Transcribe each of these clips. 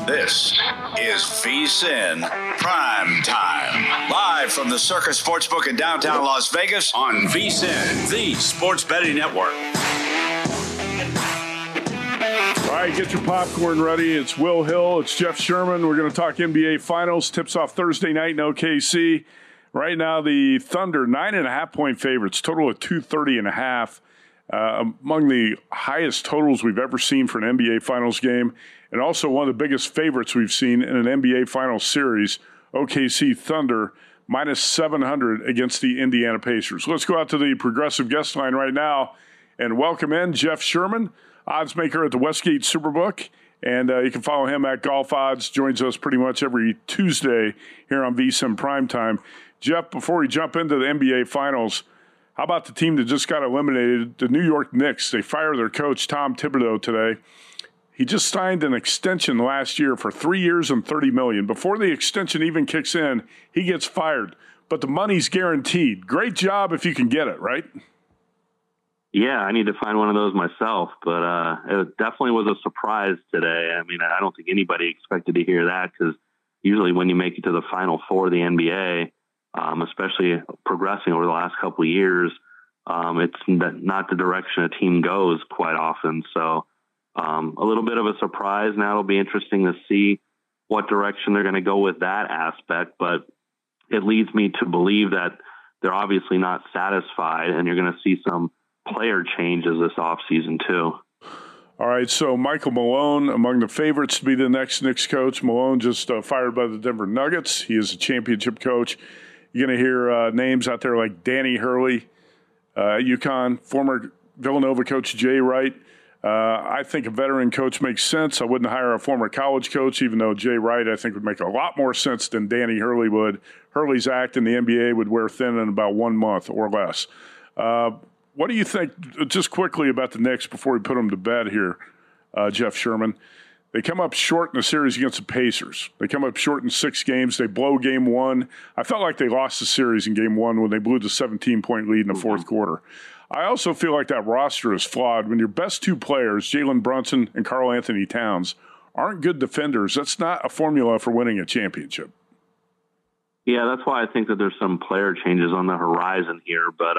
This is VSiN Prime Time. Live from the Circus Sportsbook in downtown Las Vegas on VSiN, the sports betting network. All right, get your popcorn ready. It's Will Hill. It's Jeff Sherman. We're going to talk NBA Finals. Tips off Thursday night in OKC. Right now, the Thunder, 9.5-point favorites, total of 230.5. Among the highest totals we've ever seen for an NBA Finals game, and also one of the biggest favorites we've seen in an NBA Finals series, OKC Thunder, minus 700 against the Indiana Pacers. Let's go out to the Progressive guest line right now and welcome in Jeff Sherman, odds maker at the Westgate Superbook. And you can follow him at Golf Odds. Joins us pretty much every Tuesday here on VSiN Primetime. Jeff, before we jump into the NBA Finals, how about the team that just got eliminated, the New York Knicks? They fired their coach, Tom Thibodeau, today. He just signed an extension last year for 3 years and $30 million. Before the extension even kicks in, he gets fired. But the money's guaranteed. Great job if you can get it, right? Yeah, I need to find one of those myself. But it definitely was a surprise today. I mean, I don't think anybody expected to hear that because usually when you make it to the Final Four of the NBA, especially progressing over the last couple of years, it's not the direction a team goes quite often. So a little bit of a surprise. Now it'll be interesting to see what direction they're going to go with that aspect. But it leads me to believe that they're obviously not satisfied, and you're going to see some player changes this offseason too. All right, so Michael Malone, among the favorites to be the next Knicks coach. Malone just fired by the Denver Nuggets. He is a championship coach. You're going to hear names out there like Danny Hurley, UConn, former Villanova coach Jay Wright. I think a veteran coach makes sense. I wouldn't hire a former college coach, even though Jay Wright, I think, would make a lot more sense than Danny Hurley would. Hurley's act in the NBA would wear thin in about 1 month or less. What do you think, just quickly, about the Knicks before we put them to bed here, Jeff Sherman? They come up short in the series against the Pacers. They come up short in 6 games. They blow game 1. I felt like they lost the series in game 1 when they blew the 17-point lead in the fourth quarter. I also feel like that roster is flawed. When your best 2 players, Jalen Brunson and Karl Anthony Towns, aren't good defenders, that's not a formula for winning a championship. Yeah, that's why I think that there's some player changes on the horizon here. But,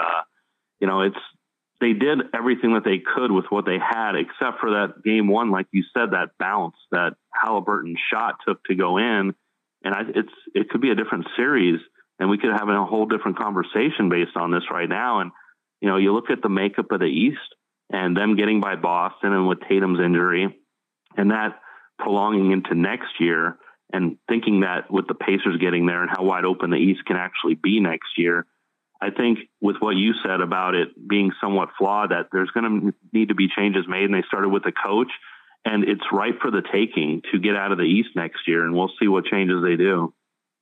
they did everything that they could with what they had, except for that game 1, like you said, that bounce that Halliburton shot took to go in. And it could be a different series, and we could have a whole different conversation based on this right now. And, you look at the makeup of the East and them getting by Boston and with Tatum's injury and that prolonging into next year and thinking that with the Pacers getting there and how wide open the East can actually be next year, I think with what you said about it being somewhat flawed, that there's going to need to be changes made. And they started with the coach, and it's ripe for the taking to get out of the East next year. And we'll see what changes they do.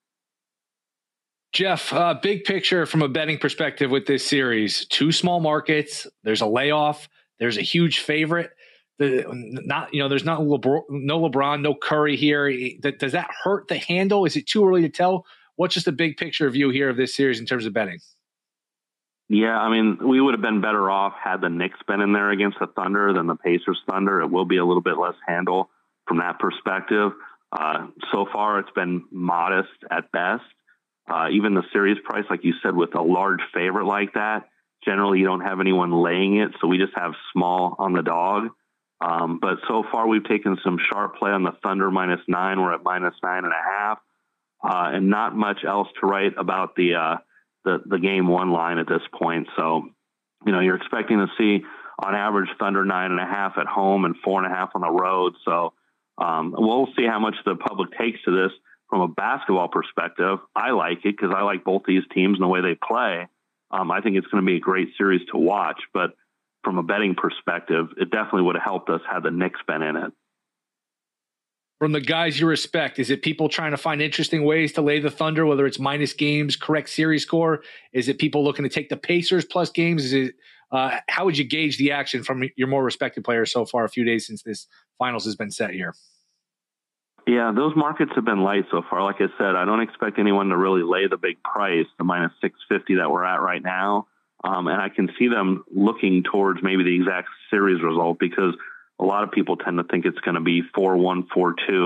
Jeff, big picture from a betting perspective with this series, 2 small markets. There's a layoff. There's a huge favorite. There's not LeBron, no Curry here. Does that hurt the handle? Is it too early to tell? What's just a big picture view here of this series in terms of betting? Yeah, I mean, we would have been better off had the Knicks been in there against the Thunder than the Pacers Thunder. It will be a little bit less handle from that perspective. So far, it's been modest at best. Even the series price, like you said, with a large favorite like that, generally you don't have anyone laying it, so we just have small on the dog. But so far, we've taken some sharp play on the Thunder -9. We're at -9.5. And not much else to write about the game 1 line at this point. So, you're expecting to see on average Thunder 9.5 at home and 4.5 on the road. So we'll see how much the public takes to this from a basketball perspective. I like it because I like both these teams and the way they play. I think it's going to be a great series to watch. But from a betting perspective, it definitely would have helped us had the Knicks been in it. From the guys you respect, is it people trying to find interesting ways to lay the Thunder, whether it's minus games, correct series score? Is it people looking to take the Pacers plus games? Is it how would you gauge the action from your more respected players so far a few days since this finals has been set here? Yeah, those markets have been light so far. Like I said, I don't expect anyone to really lay the big price, the -650 that we're at right now. And I can see them looking towards maybe the exact series result because a lot of people tend to think it's going to be 4-1, 4-2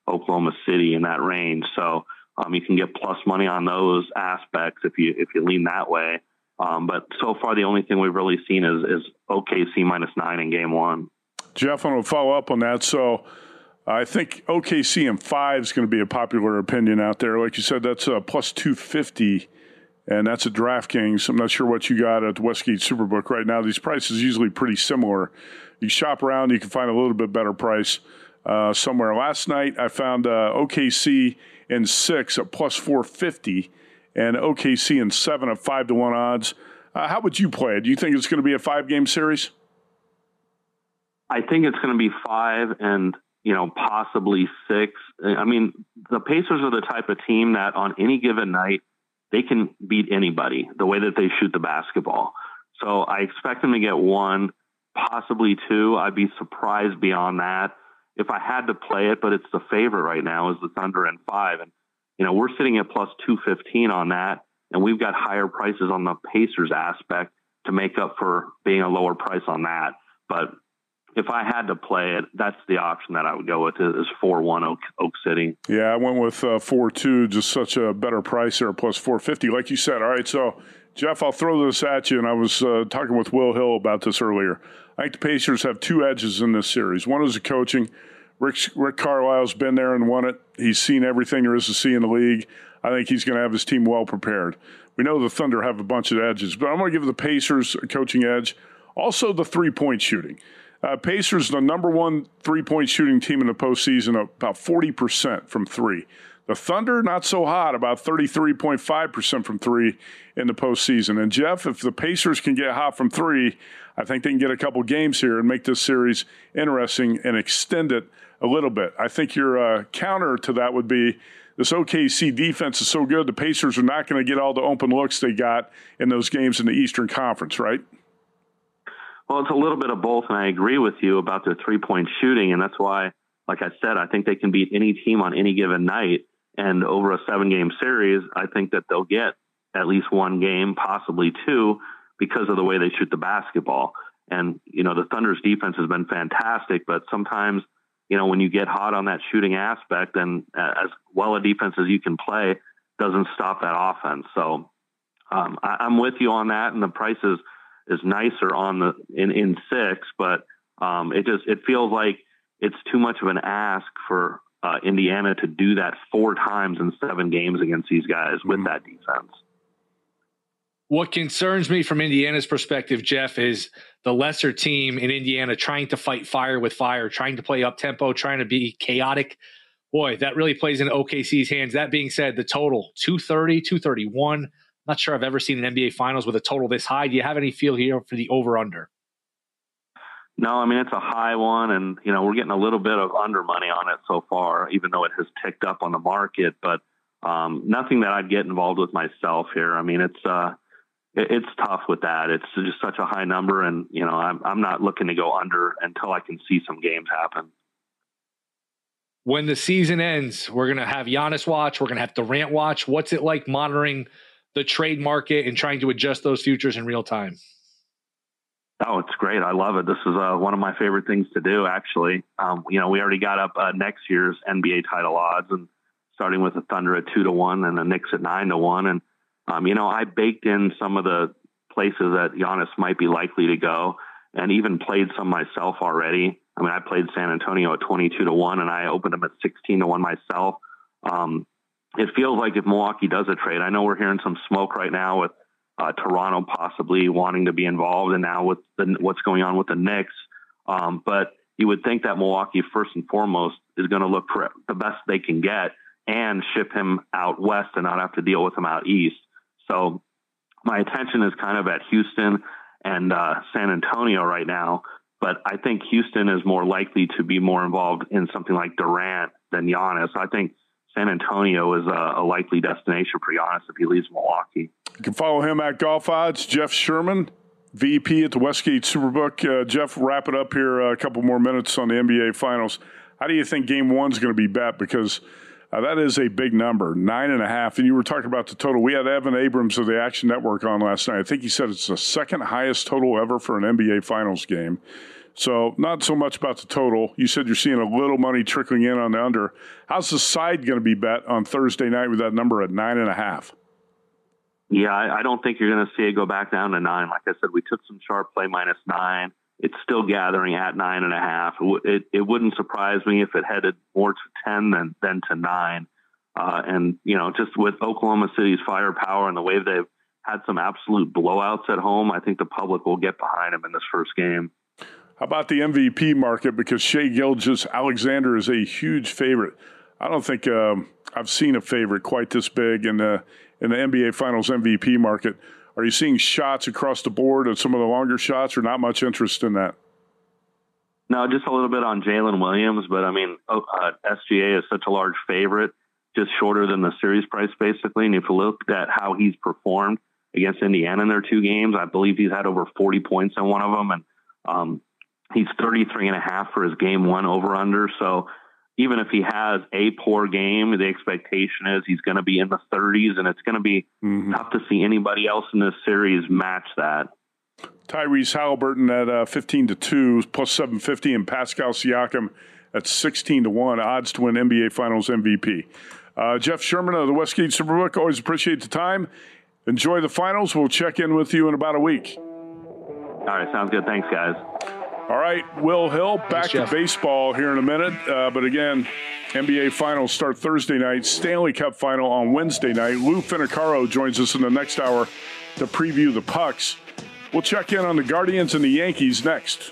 Oklahoma City in that range. So you can get plus money on those aspects if you lean that way. But so far, the only thing we've really seen is OKC -9 in game one. Jeff, I want to follow up on that. So I think OKC in 5 is going to be a popular opinion out there. Like you said, that's plus 250, and that's at DraftKings. I'm not sure what you got at the Westgate Superbook right now. These prices are usually pretty similar. You shop around, you can find a little bit better price somewhere. Last night, I found OKC in 6 at plus 450 and OKC in 7 at 5-1 odds. How would you play it? Do you think it's going to be a 5-game series? I think it's going to be 5 and, possibly 6. I mean, the Pacers are the type of team that on any given night, they can beat anybody the way that they shoot the basketball. So I expect them to get 1, possibly 2. I'd be surprised beyond that if I had to play it, but it's the favorite right now is the Thunder in 5. And, we're sitting at plus 215 on that, and we've got higher prices on the Pacers aspect to make up for being a lower price on that. But if I had to play it, that's the option that I would go with is 4-1 Oak City. Yeah, I went with 4-2, just such a better price there, plus 450. Like you said, all right, so, Jeff, I'll throw this at you, and I was talking with Will Hill about this earlier. I think the Pacers have 2 edges in this series. One is the coaching. Rick Carlisle's been there and won it. He's seen everything there is to see in the league. I think he's going to have his team well prepared. We know the Thunder have a bunch of edges, but I'm going to give the Pacers a coaching edge. Also, the three-point shooting. Pacers, the number 1 three-point shooting team in the postseason, about 40% from 3. The Thunder, not so hot, about 33.5% from 3 in the postseason. And, Jeff, if the Pacers can get hot from 3, I think they can get a couple games here and make this series interesting and extend it a little bit. I think your counter to that would be this OKC defense is so good, the Pacers are not going to get all the open looks they got in those games in the Eastern Conference, right? Well, it's a little bit of both, and I agree with you about the three-point shooting, and that's why, like I said, I think they can beat any team on any given night. And over a 7-game series, I think that they'll get at least 1 game, possibly 2, because of the way they shoot the basketball. And, the Thunder's defense has been fantastic, but sometimes, when you get hot on that shooting aspect, and as well a defense as you can play doesn't stop that offense. So I'm with you on that, and the price is nicer on in 6, but it feels like it's too much of an ask for Indiana to do that 4 times in 7 games against these guys with that defense. What concerns me from Indiana's perspective, Jeff, is the lesser team in Indiana trying to fight fire with fire, trying to play up tempo, trying to be chaotic. Boy, that really plays into OKC's hands. That being said, the total 230, 231. Not sure I've ever seen an NBA Finals with a total this high. Do you have any feel here for the over-under? No, I mean, it's a high one, and, we're getting a little bit of under money on it so far, even though it has ticked up on the market, but nothing that I'd get involved with myself here. I mean, it's tough with that. It's just such a high number, and, I'm not looking to go under until I can see some games happen. When the season ends, we're going to have Giannis watch. We're going to have Durant watch. What's it like monitoring the trade market and trying to adjust those futures in real time? Oh, it's great. I love it. This is one of my favorite things to do, actually. We already got up next year's NBA title odds, and starting with the Thunder at 2-1 and the Knicks at 9-1. And, I baked in some of the places that Giannis might be likely to go and even played some myself already. I mean, I played San Antonio at 22-1 and I opened them at 16-1 myself. It feels like if Milwaukee does a trade, I know we're hearing some smoke right now with Toronto possibly wanting to be involved, and now with what's going on with the Knicks. But you would think that Milwaukee, first and foremost, is going to look for the best they can get and ship him out west and not have to deal with him out east. So my attention is kind of at Houston and San Antonio right now. But I think Houston is more likely to be more involved in something like Durant than Giannis. I think San Antonio is a likely destination for Giannis if he leaves Milwaukee. You can follow him at Golf Odds. Jeff Sherman, VP at the Westgate Superbook. Jeff, wrap it up here. A couple more minutes on the NBA Finals. How do you think Game 1 is going to be bet? Because that is a big number, 9.5. And you were talking about the total. We had Evan Abrams of the Action Network on last night. I think he said it's the second highest total ever for an NBA Finals game. So not so much about the total. You said you're seeing a little money trickling in on the under. How's the side going to be bet on Thursday night with that number at 9.5? Yeah, I don't think you're going to see it go back down to 9. Like I said, we took some sharp play -9. It's still gathering at 9.5. It wouldn't surprise me if it headed more to 10 than to 9. And, just with Oklahoma City's firepower and the way they've had some absolute blowouts at home, I think the public will get behind them in this first game. How about the MVP market? Because Shai Gilgeous-Alexander is a huge favorite. I don't think I've seen a favorite quite this big in the NBA Finals MVP market. Are you seeing shots across the board at some of the longer shots, or not much interest in that? No, just a little bit on Jalen Williams, but SGA is such a large favorite, just shorter than the series price basically. And if you look at how he's performed against Indiana in their 2 games, I believe he's had over 40 points in one of them, and he's 33.5 for his game 1 over/under. So even if he has a poor game, the expectation is he's going to be in the 30s, and it's going to be tough to see anybody else in this series match that. Tyrese Halliburton at 15-2 plus 750, and Pascal Siakam at 16-1 odds to win NBA Finals MVP. Jeff Sherman of the Westgate Superbook, always appreciate the time. Enjoy the finals. We'll check in with you in about a week. All right, sounds good. Thanks, guys. All right, Will Hill, back to baseball here in a minute. But again, NBA Finals start Thursday night, Stanley Cup Final on Wednesday night. Lou Finicaro joins us in the next hour to preview the pucks. We'll check in on the Guardians and the Yankees next.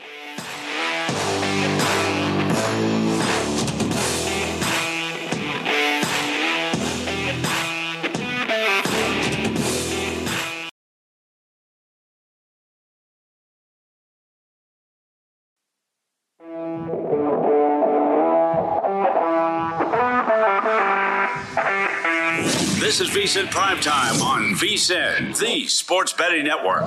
This is VSiN Primetime on VSiN, the Sports Betting Network.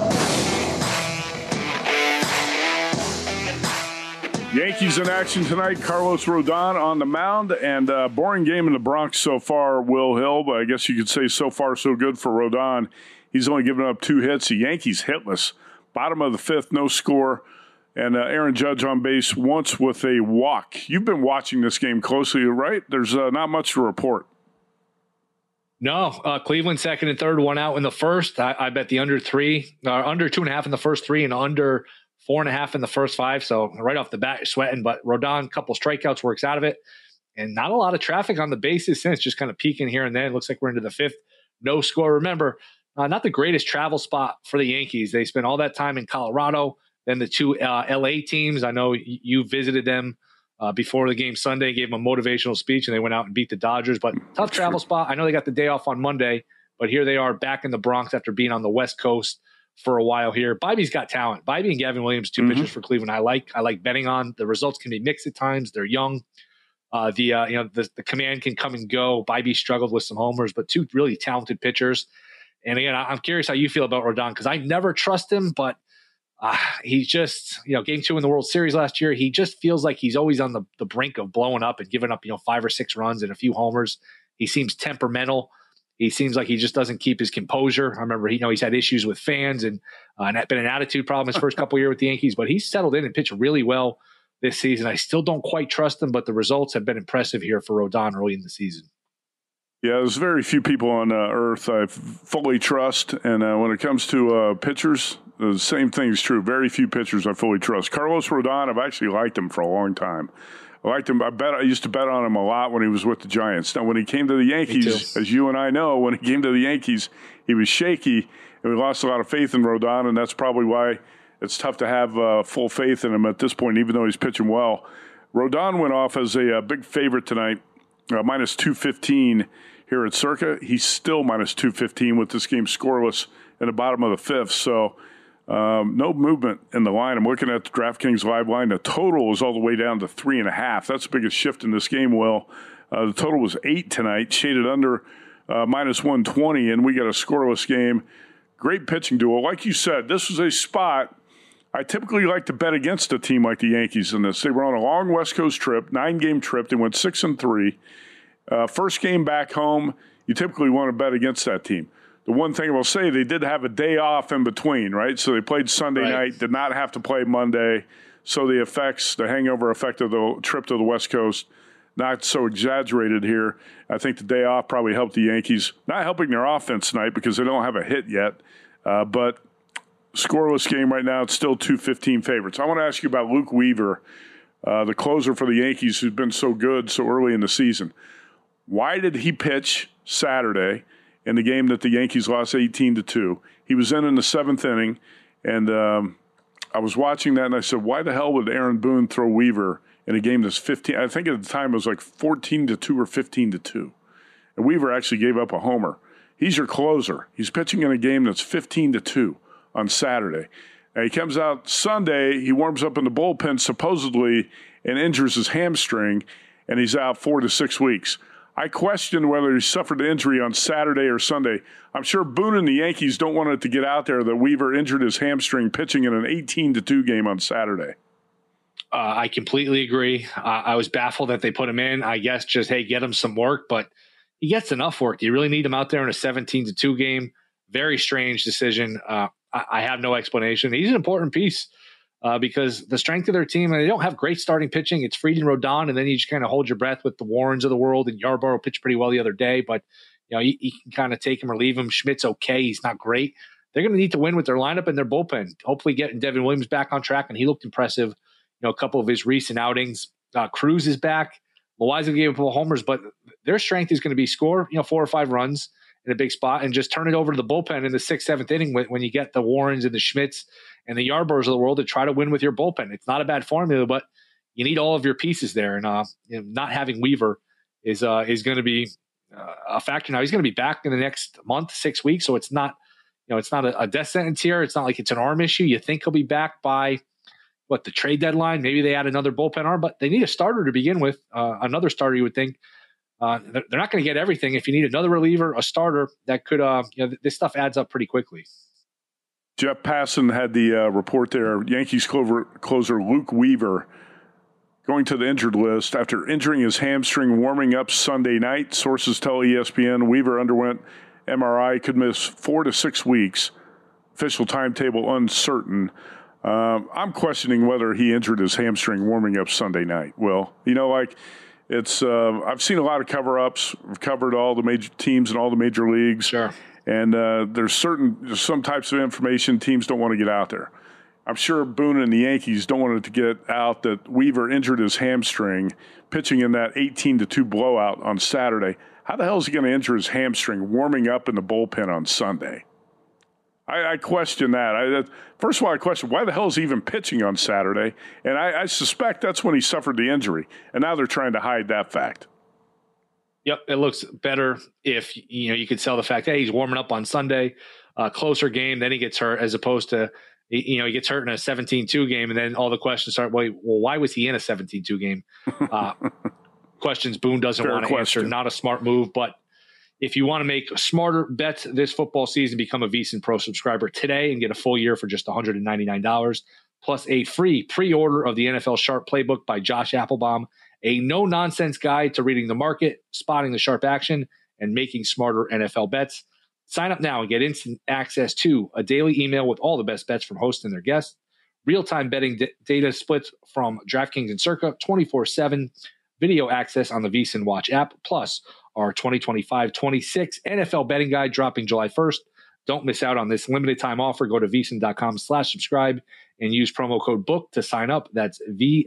Yankees in action tonight. Carlos Rodon on the mound, and boring game in the Bronx so far, Will Hill, but I guess you could say so far so good for Rodon. He's only given up 2 hits. The Yankees hitless. Bottom of the 5th, no score. And Aaron Judge on base once with a walk. You've been watching this game closely, right? There's not much to report. No, Cleveland 2nd and 3rd, 1 out in the first. I bet the under 2.5 in the first 3 and under 4.5 in the first 5. So right off the bat, you're sweating. But Rodon, couple strikeouts, works out of it. And not a lot of traffic on the bases since, just kind of peaking here and then. It looks like we're into the 5th. No score. Remember, not the greatest travel spot for the Yankees. They spent all that time in Colorado. Then the 2 L.A. teams, I know you visited them before the game Sunday, gave them a motivational speech, and they went out and beat the Dodgers. But tough travel spot. I know they got the day off on Monday, but here they are back in the Bronx after being on the West Coast for a while here. Bibby's got talent. Bibby and Gavin Williams, 2 pitchers for Cleveland. I like betting on. The results can be mixed at times. They're young. The command can come and go. Bibby struggled with some homers, but 2 really talented pitchers. And again, I'm curious how you feel about Rodon, because I never trust him, but he's just, game 2 in the World Series last year. He just feels like he's always on the brink of blowing up and giving up, 5 or 6 runs and a few homers. He seems temperamental. He seems like he just doesn't keep his composure. I remember, he's had issues with fans and been an attitude problem his first couple of years with the Yankees, but he's settled in and pitched really well this season. I still don't quite trust him, but the results have been impressive here for Rodon early in the season. Yeah, there's very few people on earth I fully trust. And when it comes to pitchers, the same thing is true. Very few pitchers I fully trust. Carlos Rodon, I've actually liked him for a long time. I liked him. I used to bet on him a lot when he was with the Giants. Now, when he came to the Yankees, as you and I know, when he came to the Yankees, he was shaky, and we lost a lot of faith in Rodon, and that's probably why it's tough to have full faith in him at this point, even though he's pitching well. Rodon went off as a big favorite tonight, minus 215 here at Circa. He's still minus 215 with this game scoreless in the bottom of the 5th. So no movement in the line. I'm looking at the DraftKings live line. The total is all the way down to 3.5. That's the biggest shift in this game, Will. The total was 8 tonight, shaded under minus 120, and we got a scoreless game. Great pitching duo. Like you said, this was a spot I typically like to bet against a team like the Yankees in this. They were on a long West Coast trip, 9-game trip. They went 6-3. First game back home, you typically want to bet against that team. The one thing I will say, they did have a day off in between, right? So they played Sunday night, did not have to play Monday. So the hangover effect of the trip to the West Coast, not so exaggerated here. I think the day off probably helped the Yankees, not helping their offense tonight because they don't have a hit yet, but scoreless game right now. It's still 2-15 favorites. I want to ask you about Luke Weaver, the closer for the Yankees who's been so good so early in the season. Why did he pitch Saturday in the game that the Yankees lost 18-2? He was in the seventh inning, and I was watching that, and I said, why the hell would Aaron Boone throw Weaver in a game that's 15? I think at the time it was like 14-2 or 15-2. And Weaver actually gave up a homer. He's your closer. He's pitching in a game that's 15-2 on Saturday. And he comes out Sunday, he warms up in the bullpen supposedly and injures his hamstring, and he's out 4 to 6 weeks. I question whether he suffered an injury on Saturday or Sunday. I'm sure Boone and the Yankees don't want it to get out there that Weaver injured his hamstring pitching in an 18-2 game on Saturday. I completely agree. I was baffled that they put him in. I guess just, hey, get him some work, but he gets enough work. Do you really need him out there in a 17-2 game? Very strange decision. I have no explanation. He's an important piece because the strength of their team, and they don't have great starting pitching. It's Fried and Rodon, and then you just kind of hold your breath with the Warrens of the world, and Yarborough pitched pretty well the other day, but you can kind of take him or leave him. Schmidt's okay. He's not great. They're going to need to win with their lineup and their bullpen. Hopefully getting Devin Williams back on track, and he looked impressive. A couple of his recent outings. Cruz is back. Loaiza gave up a couple homers, but their strength is going to be score 4 or 5 runs in a big spot and just turn it over to the bullpen in the 6th, 7th inning when you get the Warrens and the Schmidts and the Yarboroughs of the world to try to win with your bullpen. It's not a bad formula, but you need all of your pieces there. And not having Weaver is going to be a factor. Now he's going to be back in the next month, 6 weeks. So it's not, it's not a death sentence here. It's not like it's an arm issue. You think he'll be back by the trade deadline? Maybe they add another bullpen arm, but they need a starter to begin with. Another starter, you would think. They're not going to get everything. If you need another reliever, a starter, that could, this stuff adds up pretty quickly. Jeff Passan had the report there. Yankees closer Luke Weaver going to the injured list after injuring his hamstring warming up Sunday night. Sources tell ESPN Weaver underwent MRI, could miss 4 to 6 weeks. Official timetable uncertain. I'm questioning whether he injured his hamstring warming up Sunday night. Well, it's I've seen a lot of cover-ups. I've covered all the major teams in all the major leagues. Sure. And there's some types of information teams don't want to get out there. I'm sure Boone and the Yankees don't want it to get out that Weaver injured his hamstring pitching in that 18-2 blowout on Saturday. How the hell is he going to injure his hamstring warming up in the bullpen on Sunday? I question that. First of all, I question why the hell is he even pitching on Saturday? And I suspect that's when he suffered the injury. And now they're trying to hide that fact. Yep, it looks better if you could sell the fact, hey, he's warming up on Sunday, closer game, then he gets hurt, as opposed to he gets hurt in a 17-2 game, and then all the questions start. Well, why was he in a 17-2 game? Questions Boone doesn't want to answer. Not a smart move, but if you want to make smarter bets this football season, become a VSiN Pro subscriber today and get a full year for just $199, plus a free pre-order of the NFL Sharp Playbook by Josh Applebaum, a no-nonsense guide to reading the market, spotting the sharp action, and making smarter NFL bets. Sign up now and get instant access to a daily email with all the best bets from hosts and their guests, real-time betting data splits from DraftKings and Circa, 24/7 video access on the VSiN Watch app, plus our 2025-26 NFL betting guide dropping July 1st. Don't miss out on this limited time offer. Go to VSiN.com/subscribe and use promo code BOOK to sign up. That's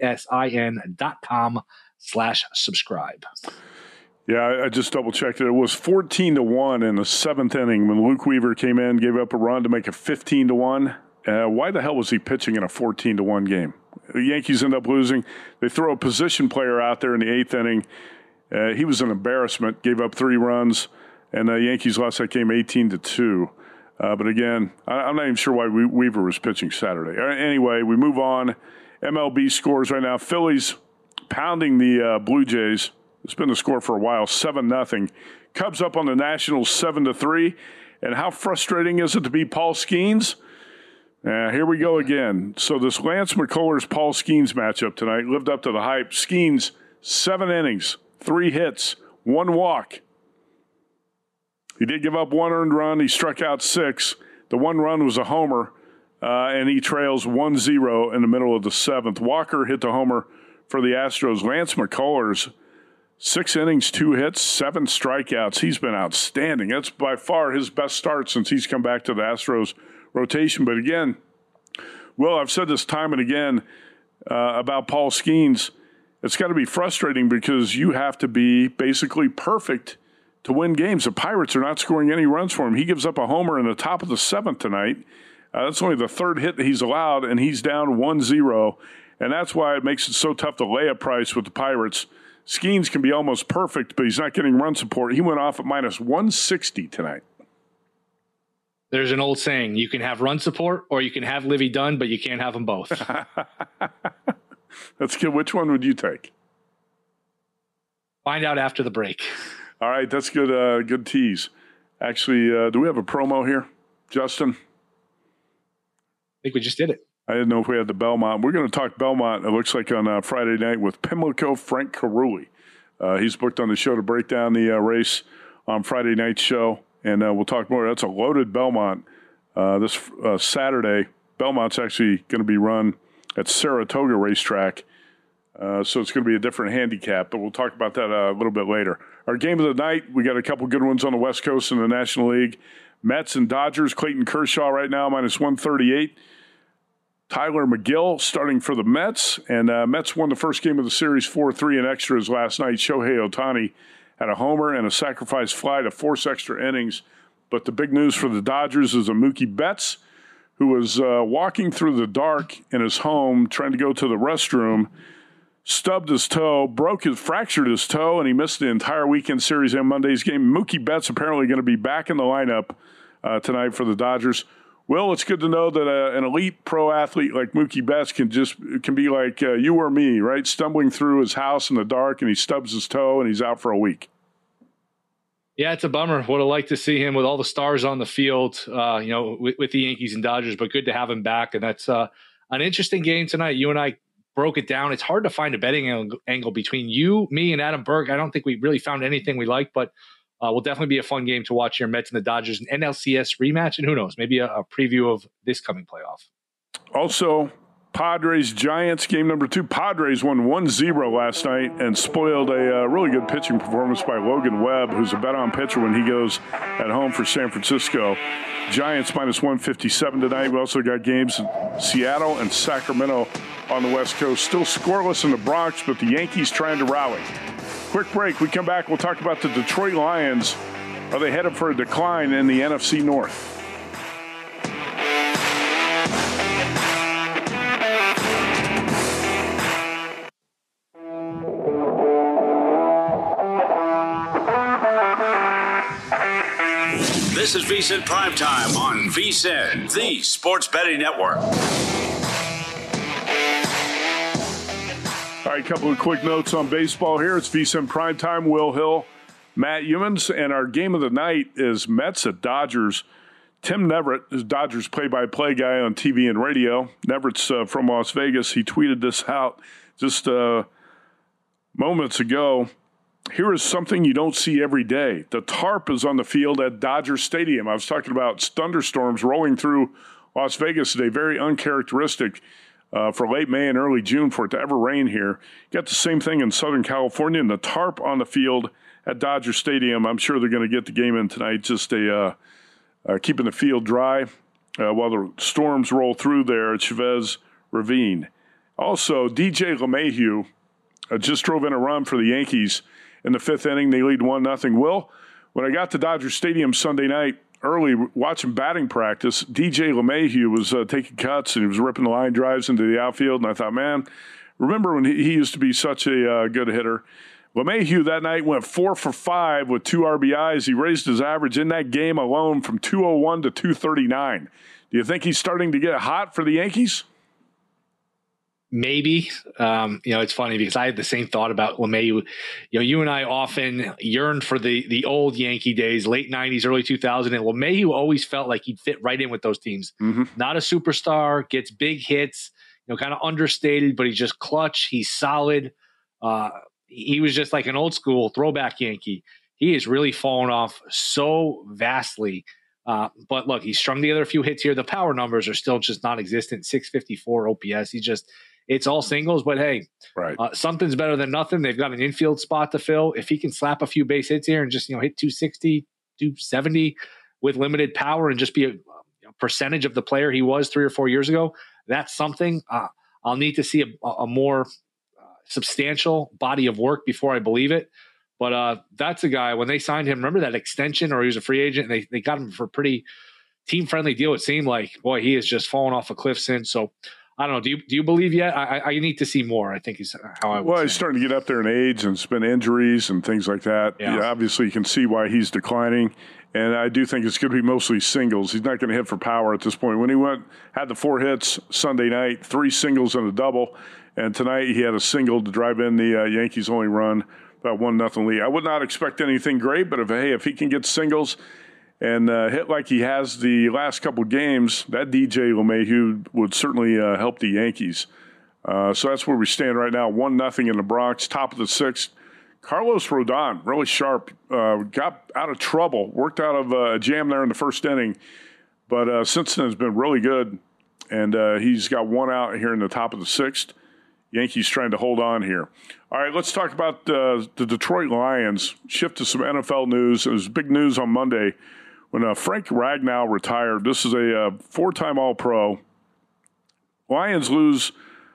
VSIN.com/subscribe. Yeah, I just double checked it. It was 14-1 in the 7th inning when Luke Weaver came in, gave up a run to make it 15-1. Why the hell was he pitching in a 14-1 game? The Yankees end up losing. They throw a position player out there in the 8th inning. He was an embarrassment, gave up 3 runs, and the Yankees lost that game 18-2. But again, I'm not even sure why Weaver was pitching Saturday. Anyway, we move on. MLB scores right now. Phillies pounding the Blue Jays. It's been the score for a while, 7-0. Cubs up on the Nationals 7-3. And how frustrating is it to be Paul Skeens? Here we go again. So this Lance McCullers-Paul Skeens matchup tonight lived up to the hype. Skeens, 7 innings, 3 hits, 1 walk. He did give up 1 earned run. He struck out 6. The 1 run was a homer. and he trails 1-0 in the middle of the seventh. Walker hit the homer for the Astros. Lance McCullers, 6 innings, 2 hits, 7 strikeouts. He's been outstanding. That's by far his best start since he's come back to the Astros rotation. But again, Will, I've said this time and again about Paul Skeens. It's got to be frustrating because you have to be basically perfect to win games. The Pirates are not scoring any runs for him. He gives up a homer in the top of the seventh tonight. That's only the third hit that he's allowed, and he's down 1-0. And that's why it makes it so tough to lay a price with the Pirates. Skeens can be almost perfect, but he's not getting run support. He went off at minus 160 tonight. There's an old saying, you can have run support or you can have Livy Dunn, but you can't have them both. That's good. Which one would you take? Find out after the break. All right, that's good. Good tease. Actually, do we have a promo here, Justin? I think we just did it. I didn't know if we had the Belmont. We're going to talk Belmont, it looks like, on Friday night with Pimlico Frank Carulli. He's booked on the show to break down the race on Friday night's show, and we'll talk more. That's a loaded Belmont this Saturday. Belmont's actually going to be run at Saratoga Racetrack, so it's going to be a different handicap, but we'll talk about that a little bit later. Our game of the night, we got a couple good ones on the West Coast in the National League. Mets and Dodgers, Clayton Kershaw right now, minus 138. Tyler McGill starting for the Mets, and Mets won the first game of the series 4-3 in extras last night. Shohei Ohtani had a homer and a sacrifice fly to force extra innings. But the big news for the Dodgers is Mookie Betts, who was walking through the dark in his home trying to go to the restroom, stubbed his toe, fractured his toe, and he missed the entire weekend series and Monday's game. Mookie Betts apparently going to be back in the lineup tonight for the Dodgers. Well, it's good to know that an elite pro athlete like Mookie Betts can be like you or me, right? Stumbling through his house in the dark, and he stubs his toe, and he's out for a week. Yeah, it's a bummer. Would have liked to see him with all the stars on the field, with the Yankees and Dodgers, but good to have him back. And that's an interesting game tonight. You and I broke it down. It's hard to find a betting angle between you, me, and Adam Berg. I don't think we really found anything we like, but will definitely be a fun game to watch here. Mets and the Dodgers, an NLCS rematch, and who knows, maybe a preview of this coming playoff. Also, Padres-Giants, game number 2. Padres won 1-0 last night and spoiled a really good pitching performance by Logan Webb, who's a bet-on pitcher when he goes at home for San Francisco. Giants minus 157 tonight. We also got games in Seattle and Sacramento on the West Coast. Still scoreless in the Bronx, but the Yankees trying to rally. Quick break. We come back. We'll talk about the Detroit Lions. Are they headed for a decline in the NFC North? This is VSiN Primetime on VSiN, the Sports Betting Network. All right, a couple of quick notes on baseball here. It's VSiN Primetime. Will Hill, Matt Youmans, and our game of the night is Mets at Dodgers. Tim Neverett is Dodgers play-by-play guy on TV and radio. Neverett's from Las Vegas. He tweeted this out just moments ago. Here is something you don't see every day. The tarp is on the field at Dodger Stadium. I was talking about thunderstorms rolling through Las Vegas today. Very uncharacteristic for late May and early June for it to ever rain here. You got the same thing in Southern California, and the tarp on the field at Dodger Stadium. I'm sure they're going to get the game in tonight, just keeping the field dry while the storms roll through there at Chavez Ravine. Also, DJ LeMahieu just drove in a run for the Yankees in the 5th inning. They lead 1-0. Will, when I got to Dodger Stadium Sunday night early watching batting practice, DJ LeMahieu was taking cuts and he was ripping line drives into the outfield. And I thought, man, remember when he used to be such a good hitter? LeMahieu that night went 4 for 5 with 2 RBIs. He raised his average in that game alone from 201 to 239. Do you think he's starting to get hot for the Yankees? Maybe. It's funny because I had the same thought about LeMahieu. You and I often yearned for the old Yankee days, late 90s, early 2000s. And LeMahieu always felt like he'd fit right in with those teams. Mm-hmm. Not a superstar, gets big hits, kind of understated, but he's just clutch. He's solid. He was just like an old school throwback Yankee. He has really fallen off so vastly But look, he strung together a few hits here. The power numbers are still just non-existent. 654 OPS. It's all singles, but hey, right. Something's better than nothing. They've got an infield spot to fill. If he can slap a few base hits here and just, hit 260, 270 with limited power and just be a percentage of the player he was 3 or 4 years ago, that's something. I'll need to see a more substantial body of work before I believe it. But that's a guy, when they signed him, remember that extension, or he was a free agent, and they got him for a pretty team-friendly deal. It seemed like, boy, he has just fallen off a cliff since. So I don't know. Do you believe yet? I need to see more, I think is how I would say. He's starting to get up there in age, and it's been injuries and things like that. Yeah, obviously you can see why he's declining. And I do think it's going to be mostly singles. He's not going to hit for power at this point. When he had the 4 hits Sunday night, 3 singles and a double, and tonight he had a single to drive in the Yankees' only run, about 1-0 lead. I would not expect anything great, but if he can get singles and hit like he has the last couple games, that DJ LeMahieu would certainly help the Yankees. So that's where we stand right now, 1-0 in the Bronx, top of the 6th. Carlos Rodon, really sharp, got out of trouble, worked out of a jam there in the first inning, but since then has been really good, and he's got 1 out here in the top of the 6th. Yankees trying to hold on here. All right, let's talk about the Detroit Lions. Shift to some NFL news. It was big news on Monday when Frank Ragnow retired. This is a 4-time All-Pro. Lions lose,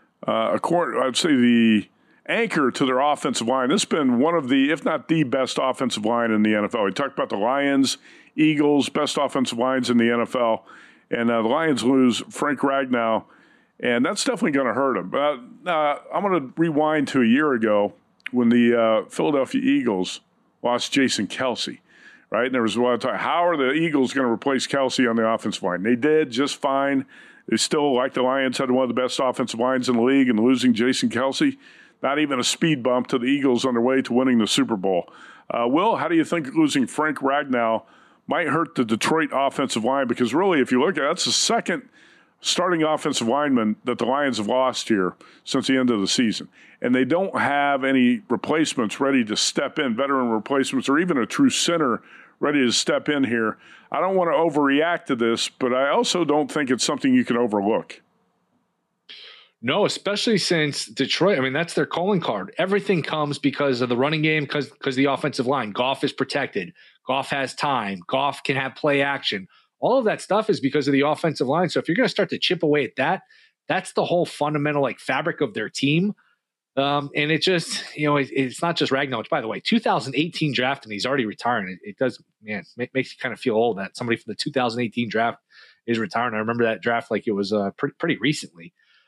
I'd say, the anchor to their offensive line. This has been one of the, if not the best offensive line in the NFL. We talked about the Lions, Eagles, best offensive lines in the NFL. And the Lions lose Frank Ragnow. And that's definitely going to hurt him. I'm going to rewind to a year ago when the Philadelphia Eagles lost Jason Kelce, right? And there was a lot of talk, how are the Eagles going to replace Kelce on the offensive line? They did just fine. They still, like the Lions, had one of the best offensive lines in the league, and losing Jason Kelce, not even a speed bump to the Eagles on their way to winning the Super Bowl. Will, how do you think losing Frank Ragnow might hurt the Detroit offensive line? Because really, if you look at it, that's the second starting offensive lineman that the Lions have lost here since the end of the season. And they don't have any replacements ready to step in, veteran replacements, or even a true center ready to step in here. I don't want to overreact to this, but I also don't think it's something you can overlook. No, especially since Detroit, that's their calling card. Everything comes because of the running game, because the offensive line. Goff is protected. Goff has time. Goff can have play action. All of that stuff is because of the offensive line. So if you're going to start to chip away at that, that's the whole fundamental fabric of their team. And it just, it's not just Ragnow. Which, by the way, 2018 draft, and he's already retiring. It does, makes you kind of feel old that somebody from the 2018 draft is retiring. I remember that draft like it was pretty recently.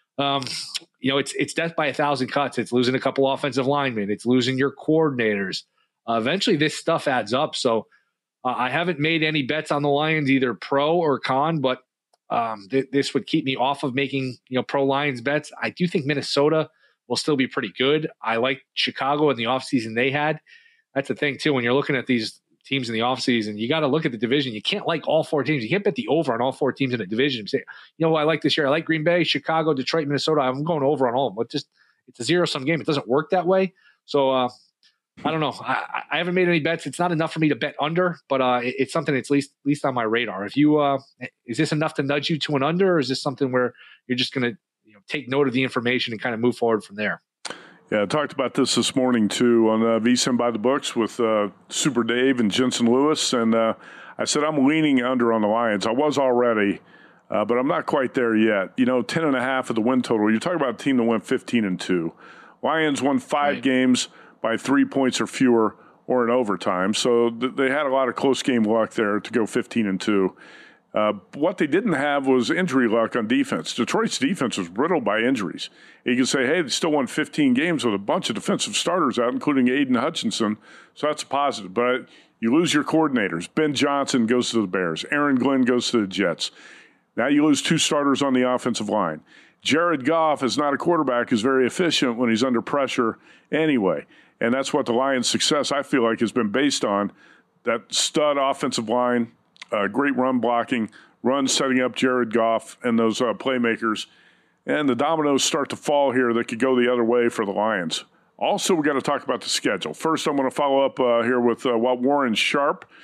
It's death by 1,000 cuts. It's losing a couple offensive linemen. It's losing your coordinators. Eventually, this stuff adds up. So I haven't made any bets on the Lions, either pro or con, but this would keep me off of making pro Lions bets. I do think Minnesota will still be pretty good. I like Chicago in the offseason they had. That's the thing, too. When you're looking at these teams in the offseason, you got to look at the division. You can't like all 4 teams. You can't bet the over on all 4 teams in a division and say, I like this year. I like Green Bay, Chicago, Detroit, Minnesota. I'm going over on all of them. But it's a zero-sum game. It doesn't work that way. So I don't know. I haven't made any bets. It's not enough for me to bet under, but it's something that's at least on my radar. If you is this enough to nudge you to an under, or is this something where you're just going to take note of the information and kind of move forward from there? Yeah, I talked about this morning, too, on VSiN by the Books with Super Dave and Jensen Lewis. And I said I'm leaning under on the Lions. I was already, but I'm not quite there yet. 10.5 of the win total. You're talking about a team that went 15-2. Lions won 5 games by 3 points or fewer or in overtime. So they had a lot of close game luck there to go 15-2. What they didn't have was injury luck on defense. Detroit's defense was riddled by injuries. You can say, hey, they still won 15 games with a bunch of defensive starters out, including Aiden Hutchinson, so that's a positive. But you lose your coordinators. Ben Johnson goes to the Bears. Aaron Glenn goes to the Jets. Now you lose 2 starters on the offensive line. Jared Goff is not a quarterback who's very efficient when he's under pressure anyway. And that's what the Lions' success, I feel like, has been based on. That stud offensive line, great run blocking, run setting up Jared Goff and those playmakers. And the dominoes start to fall here that could go the other way for the Lions. Also, we got to talk about the schedule. First, I'm going to follow up here with Warren Sharp.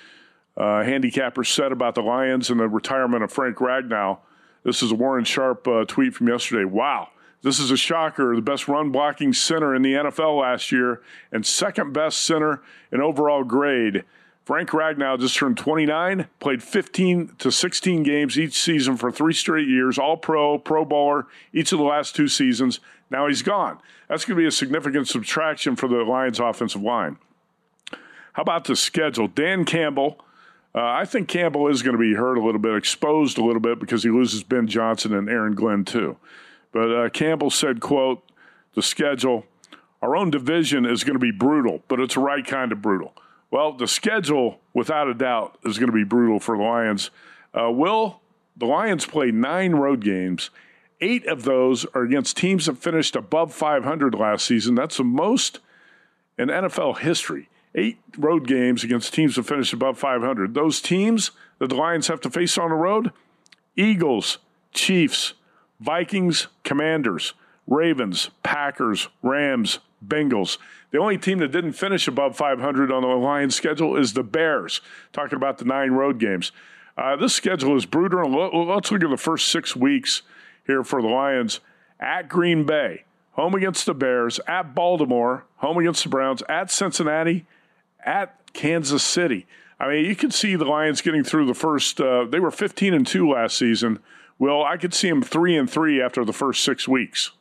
handicapper said about the Lions and the retirement of Frank Ragnow. This is a Warren Sharp tweet from yesterday. Wow, this is a shocker. The best run-blocking center in the NFL last year and second-best center in overall grade. Frank Ragnow just turned 29, played 15 to 16 games each season for 3 straight years, all-pro, pro bowler, each of the last 2 seasons. Now he's gone. That's going to be a significant subtraction for the Lions offensive line. How about the schedule? Dan Campbell, I think Campbell is going to be hurt a little bit, exposed a little bit because he loses Ben Johnson and Aaron Glenn too. But Campbell said, quote, the schedule, our own division is going to be brutal, but it's the right kind of brutal. Well, the schedule, without a doubt, is going to be brutal for the Lions. The Lions play 9 road games. 8 of those are against teams that finished above 500 last season. That's the most in NFL history. 8 road games against teams that finished above 500. Those teams that the Lions have to face on the road, Eagles, Chiefs, Vikings, Commanders, Ravens, Packers, Rams, Bengals. The only team that didn't finish above 500 on the Lions schedule is the Bears, talking about the 9 road games. This schedule is brutal. Let's look at the first 6 weeks here for the Lions. At Green Bay, home against the Bears. At Baltimore, home against the Browns. At Cincinnati, at Kansas City. I mean, you could see the Lions getting through the first they were 15-2 last season. Well, I could see them 3-3 after the first 6 weeks.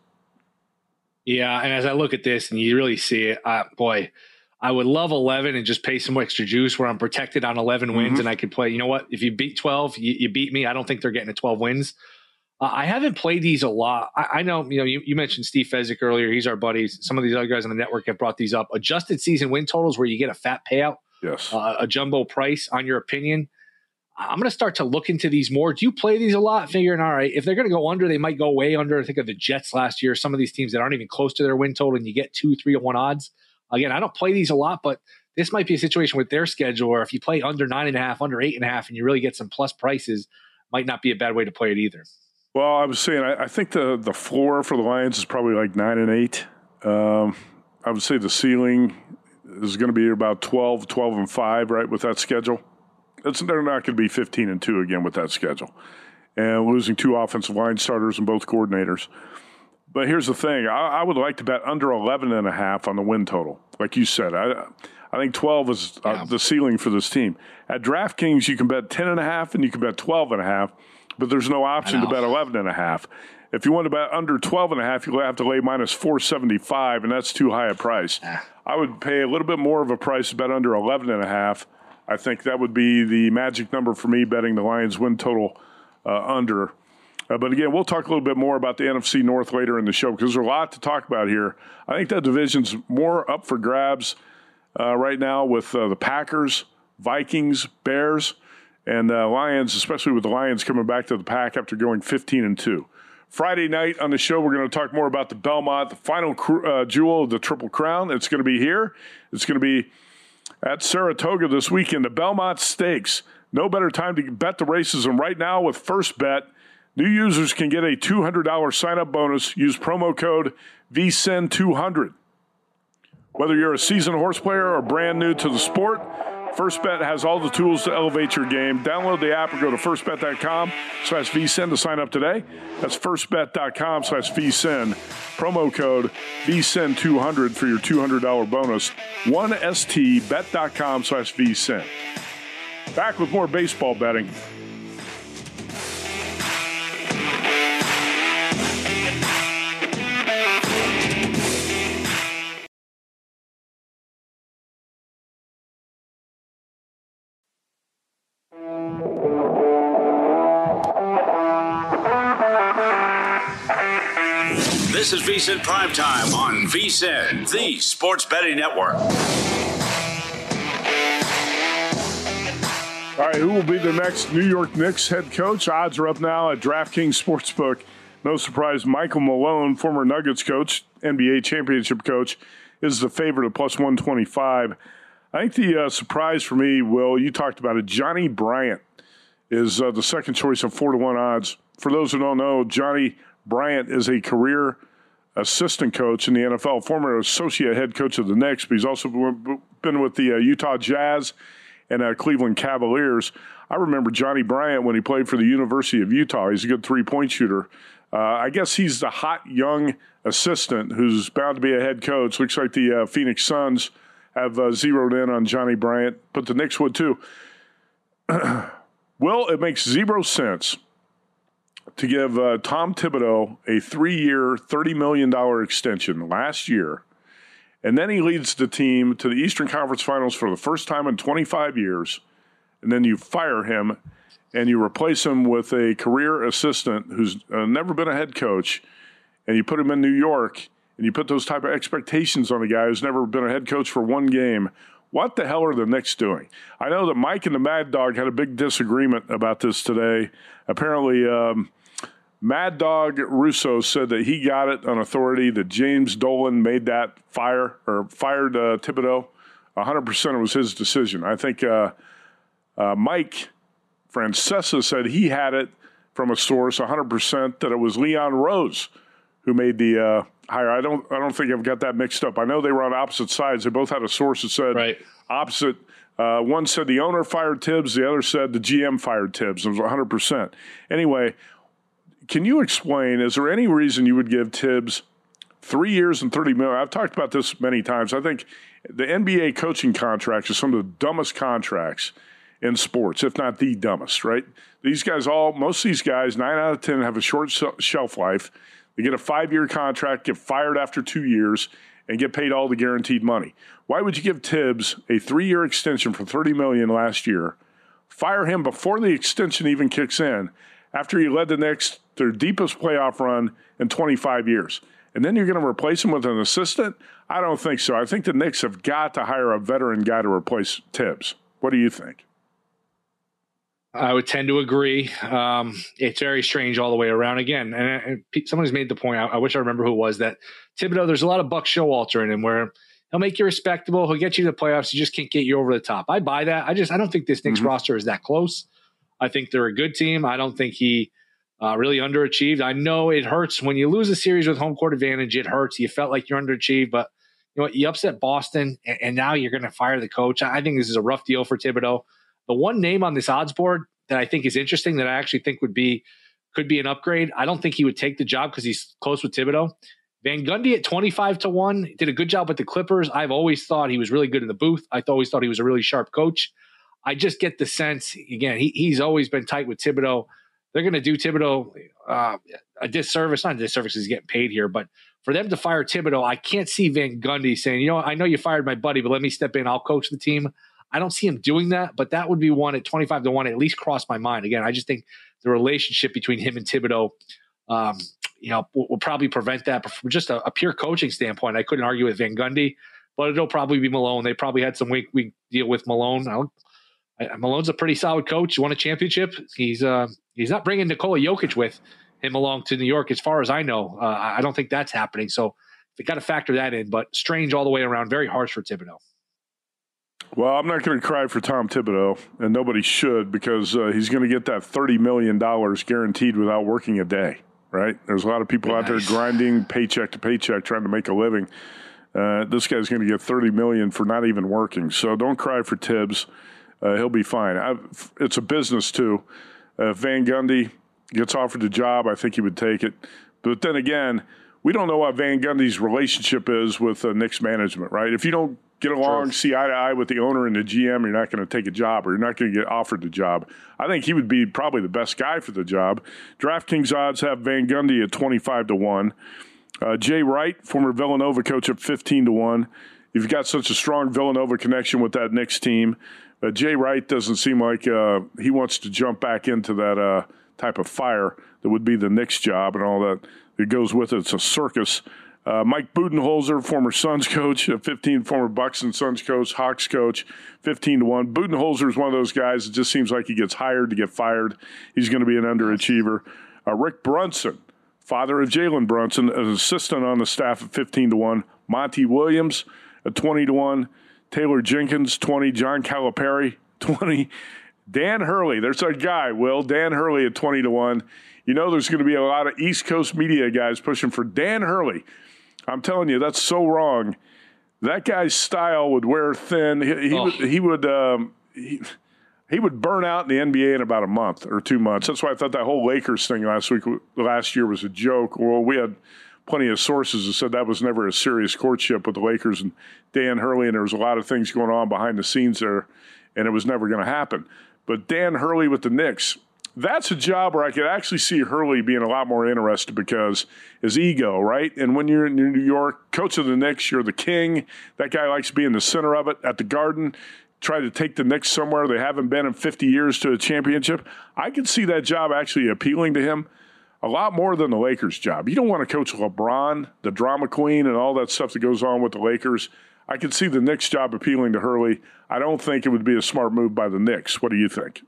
Yeah, and as I look at this and you really see it, boy, I would love 11 and just pay some extra juice where I'm protected on 11 wins and I could play. You know what? If you beat 12, you beat me. I don't think they're getting to 12 wins. I haven't played these a lot. I know, you mentioned Steve Fezzik earlier. He's our buddy. Some of these other guys on the network have brought these up. Adjusted season win totals where you get a fat payout, yes, a jumbo price on your opinion. I'm going to start to look into these more. Do you play these a lot? Figuring, all right, if they're going to go under, they might go way under. I think of the Jets last year, some of these teams that aren't even close to their win total, and you get 2, 3 to 1 odds. Again, I don't play these a lot, but this might be a situation with their schedule where if you play under 9.5, under 8.5, and you really get some plus prices, might not be a bad way to play it either. Well, I was saying, I think the floor for the Lions is probably like 9 and 8. I would say the ceiling is going to be about 12 and 5, right, with that schedule. They're not going to be 15-2 again with that schedule. And losing 2 offensive line starters and both coordinators. But here's the thing. I would like to bet under 11.5 on the win total. Like you said, I think 12 is the ceiling for this team. At DraftKings, you can bet 10.5 and you can bet 12.5, but there's no option to bet 11.5. If you want to bet under 12.5, you'll have to lay minus 475, and that's too high a price. I would pay a little bit more of a price to bet under 11.5. I think that would be the magic number for me betting the Lions win total under. But again, we'll talk a little bit more about the NFC North later in the show because there's a lot to talk about here. I think that division's more up for grabs right now with the Packers, Vikings, Bears, and Lions, especially with the Lions coming back to the pack after going 15-2. Friday night on the show, we're going to talk more about the Belmont, the final jewel of the Triple Crown. It's going to be here. It's going to be at Saratoga this weekend, the Belmont Stakes. No better time to bet the races than right now with First Bet. New users can get a $200 sign-up bonus. Use promo code VSIN200. Whether you're a seasoned horse player or brand new to the sport, First Bet has all the tools to elevate your game. Download the app or go to firstbet.com/VSIN to sign up today. That's firstbet.com/VSIN. Promo code VSIN200 for your $200 bonus. 1stbet.com/VSIN. Back with more baseball betting. This is VSiN Primetime on VSiN, the Sports Betting Network. All right, who will be the next New York Knicks head coach? Odds are up now at DraftKings Sportsbook. No surprise, Michael Malone, former Nuggets coach, NBA championship coach, is the favorite at plus 125. I think the surprise for me, Will, you talked about it, Johnny Bryant is the second choice of 4-1 odds. For those who don't know, Johnny Bryant is a career assistant coach in the NFL, former associate head coach of the Knicks, but he's also been with the Utah Jazz and Cleveland Cavaliers. I remember Johnny Bryant when he played for the University of Utah. He's a good three-point shooter. I guess he's the hot young assistant who's bound to be a head coach. Looks like the Phoenix Suns have zeroed in on Johnny Bryant, but the Knicks would too. Well, it makes zero sense to give Tom Thibodeau a 3-year, $30 million extension last year, and then he leads the team to the Eastern Conference Finals for the first time in 25 years, and then you fire him and you replace him with a career assistant who's never been a head coach, and you put him in New York, and you put those type of expectations on a guy who's never been a head coach for one game. What the hell are the Knicks doing? I know that Mike and the Mad Dog had a big disagreement about this today. Apparently, Mad Dog Russo said that he got it on authority that James Dolan made that fired Thibodeau. 100% it was his decision. I think Mike Francesa said he had it from a source 100% that it was Leon Rose who made the hire. I don't think I've got that mixed up. I know they were on opposite sides. They both had a source that said opposite. One said the owner fired Tibbs. The other said the GM fired Tibbs. It was 100%. Anyway, can you explain, is there any reason you would give Tibbs 3 years and $30 million? I've talked about this many times. I think the NBA coaching contracts are some of the dumbest contracts in sports, if not the dumbest, right? These guys most of these guys, 9 out of 10, have a short shelf life. They get a 5-year contract, get fired after 2 years, and get paid all the guaranteed money. Why would you give Tibbs a 3-year extension for $30 million last year, fire him before the extension even kicks in, after he led the Knicks to their deepest playoff run in 25 years? And then you're going to replace him with an assistant? I don't think so. I think the Knicks have got to hire a veteran guy to replace Tibbs. What do you think? I would tend to agree. It's very strange all the way around again. And somebody's made the point, I wish I remember who it was, that Thibodeau, there's a lot of Buck Showalter in him where he'll make you respectable. He'll get you to the playoffs. He just can't get you over the top. I buy that. I don't think this Knicks roster is that close. I think they're a good team. I don't think he really underachieved. I know it hurts when you lose a series with home court advantage. It hurts. You felt like you're underachieved, but you know what? You upset Boston, and now you're going to fire the coach. I think this is a rough deal for Thibodeau. The one name on this odds board that I think is interesting that I actually think could be an upgrade. I don't think he would take the job because he's close with Thibodeau. Van Gundy at 25-1 did a good job with the Clippers. I've always thought he was really good in the booth. I always thought he was a really sharp coach. I just get the sense, again, he's always been tight with Thibodeau. They're going to do Thibodeau a disservice, not a disservice because he's getting paid here, but for them to fire Thibodeau, I can't see Van Gundy saying, I know you fired my buddy, but let me step in. I'll coach the team. I don't see him doing that, but that would be one at 25-1, at least cross my mind. Again, I just think the relationship between him and Thibodeau, will probably prevent that. But from just a pure coaching standpoint, I couldn't argue with Van Gundy, but it'll probably be Malone. They probably had some week deal with Malone. Malone's a pretty solid coach. He won a championship. He's not bringing Nikola Jokic with him along to New York, as far as I know. I don't think that's happening. So they got to factor that in. But strange all the way around. Very harsh for Thibodeau. Well, I'm not going to cry for Tom Thibodeau, and nobody should, because he's going to get that $30 million guaranteed without working a day, right? There's a lot of people out there grinding paycheck to paycheck trying to make a living. This guy's going to get $30 million for not even working. So don't cry for Tibbs. He'll be fine. It's a business, too. If Van Gundy gets offered the job, I think he would take it. But then again, we don't know what Van Gundy's relationship is with Knicks management, right? If you don't get along, see eye to eye with the owner and the GM, you're not going to take a job, or you're not going to get offered the job. I think he would be probably the best guy for the job. DraftKings odds have Van Gundy at 25-1. Jay Wright, former Villanova coach, at 15-1. You've got such a strong Villanova connection with that Knicks team. Jay Wright doesn't seem like he wants to jump back into that type of fire that would be the Knicks job and all that goes with it. It's a circus. Mike Budenholzer, former Suns coach, 15, former Bucks and Suns coach, Hawks coach, 15-1. Budenholzer is one of those guys that just seems like he gets hired to get fired. He's going to be an underachiever. Rick Brunson, father of Jalen Brunson, an assistant on the staff at 15-1. Monty Williams at 20-1. Taylor Jenkins, 20. John Calipari, 20. Dan Hurley, there's a guy, Will. Dan Hurley at 20-1. You know there's going to be a lot of East Coast media guys pushing for Dan Hurley. I'm telling you, that's so wrong. That guy's style would wear thin. He he would burn out in the NBA in about a month or 2 months. That's why I thought that whole Lakers thing last year was a joke. Well, we had plenty of sources that said that was never a serious courtship with the Lakers and Dan Hurley, and there was a lot of things going on behind the scenes there, and it was never going to happen. But Dan Hurley with the Knicks, that's a job where I could actually see Hurley being a lot more interested because his ego, right? And when you're in New York, coach of the Knicks, you're the king. That guy likes being the center of it at the Garden. Try to take the Knicks somewhere they haven't been in 50 years to a championship. I could see that job actually appealing to him a lot more than the Lakers job. You don't want to coach LeBron, the drama queen, and all that stuff that goes on with the Lakers. I could see the Knicks job appealing to Hurley. I don't think it would be a smart move by the Knicks. What do you think?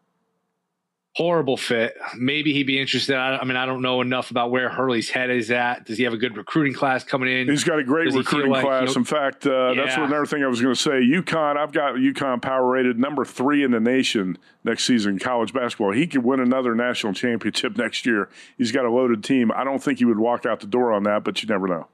Horrible fit. Maybe he'd be interested. I don't know enough about where Hurley's head is at. Does he have a good recruiting class coming in? He's got a great recruiting class. In fact, that's another thing I was going to say. UConn, I've got UConn power rated number 3 in the nation next season in college basketball. He could win another national championship next year. He's got a loaded team. I don't think he would walk out the door on that, but you never know.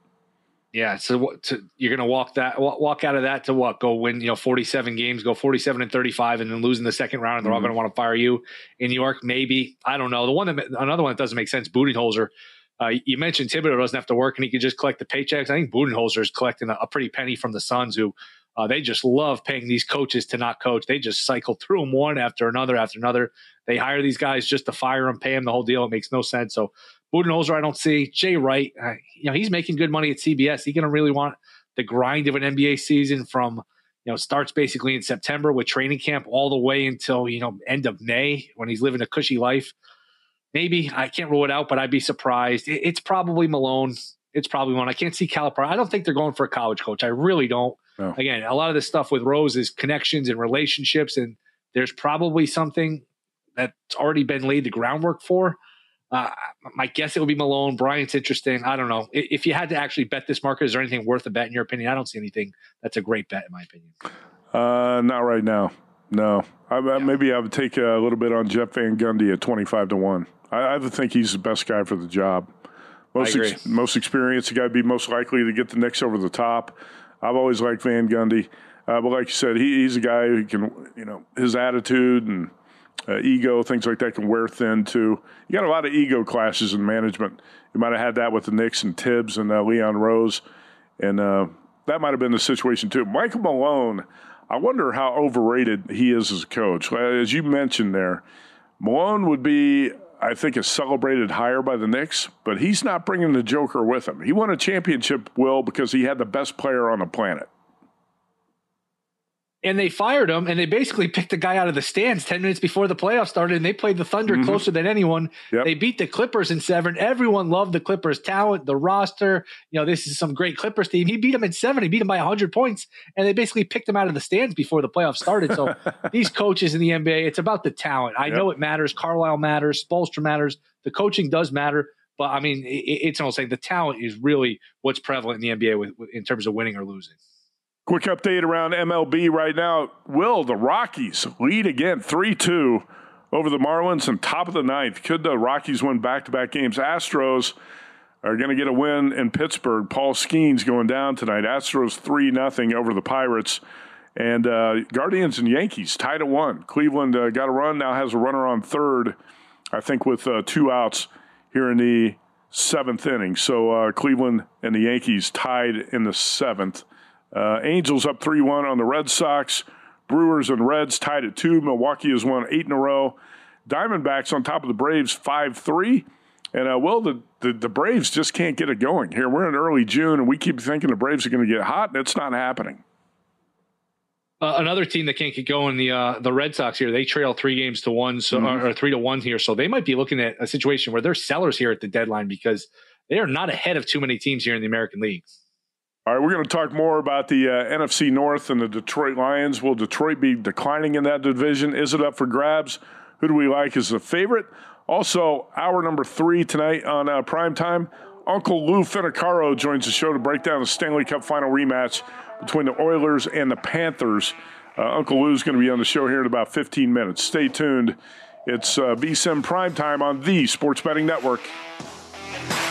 Yeah, so you're going to walk out of that to what? Go win 47 games, go 47-35, and then lose in the second round, and they're all going to want to fire you in New York. Maybe, I don't know. Another one that doesn't make sense. Budenholzer. You mentioned Thibodeau doesn't have to work and he could just collect the paychecks. I think Budenholzer is collecting a pretty penny from the Suns, who they just love paying these coaches to not coach. They just cycle through them one after another. They hire these guys just to fire them, pay them the whole deal. It makes no sense. So Budenholzer, I don't see. Jay Wright, he's making good money at CBS. He's going to really want the grind of an NBA season from, starts basically in September with training camp all the way until, end of May when he's living a cushy life. Maybe, I can't rule it out, but I'd be surprised. It's probably Malone. It's probably one. I can't see Calipari. I don't think they're going for a college coach. I really don't. No. Again, a lot of this stuff with Rose is connections and relationships, and there's probably something that's already been laid the groundwork for. My guess it would be Malone. Bryant's interesting. I don't know. If you had to actually bet this market, is there anything worth a bet in your opinion? I don't see anything that's a great bet in my opinion. Not right now. No. Maybe I would take a little bit on Jeff Van Gundy at 25-1. I think he's the best guy for the job. Most experienced, the guy would be most likely to get the Knicks over the top. I've always liked Van Gundy. But like you said, he's a guy who can, his attitude and ego, things like that can wear thin too. You got a lot of ego clashes in management. You might have had that with the Knicks and Tibbs and Leon Rose. And that might have been the situation too. Michael Malone, I wonder how overrated he is as a coach. As you mentioned there, Malone would be, I think, a celebrated hire by the Knicks, but he's not bringing the Joker with him. He won a championship, Will, because he had the best player on the planet. And they fired him, and they basically picked a guy out of the stands 10 minutes before the playoffs started, and they played the Thunder closer than anyone. Yep. They beat the Clippers in 7. Everyone loved the Clippers' talent, the roster. This is some great Clippers team. He beat them in 7. He beat them by 100 points, and they basically picked him out of the stands before the playoffs started. So these coaches in the NBA, it's about the talent. I know it matters. Carlisle matters. Spoelstra matters. The coaching does matter. But, it's almost like the talent is really what's prevalent in the NBA in terms of winning or losing. Quick update around MLB right now. Will, the Rockies lead again 3-2 over the Marlins on top of the 9th. Could the Rockies win back-to-back games? Astros are going to get a win in Pittsburgh. Paul Skeens going down tonight. Astros 3-0 over the Pirates. And Guardians and Yankees tied at 1. Cleveland got a run, now has a runner on third, I think with 2 outs here in the 7th inning. So Cleveland and the Yankees tied in the 7th. Angels up 3-1 on the Red Sox. Brewers and Reds tied at 2. Milwaukee has won 8 in a row. Diamondbacks on top of the Braves 5-3. And, the Braves just can't get it going here. We're in early June, and we keep thinking the Braves are going to get hot, and it's not happening. Another team that can't get going, the Red Sox here, they trail 3-1, or 3-1 here. So they might be looking at a situation where they're sellers here at the deadline because they are not ahead of too many teams here in the American League. All right, we're going to talk more about the NFC North and the Detroit Lions. Will Detroit be declining in that division? Is it up for grabs? Who do we like as the favorite? Also, hour number 3 tonight on Primetime, Uncle Lou Finicaro joins the show to break down the Stanley Cup final rematch between the Oilers and the Panthers. Uncle Lou's going to be on the show here in about 15 minutes. Stay tuned. It's VSiN Primetime on the Sports Betting Network.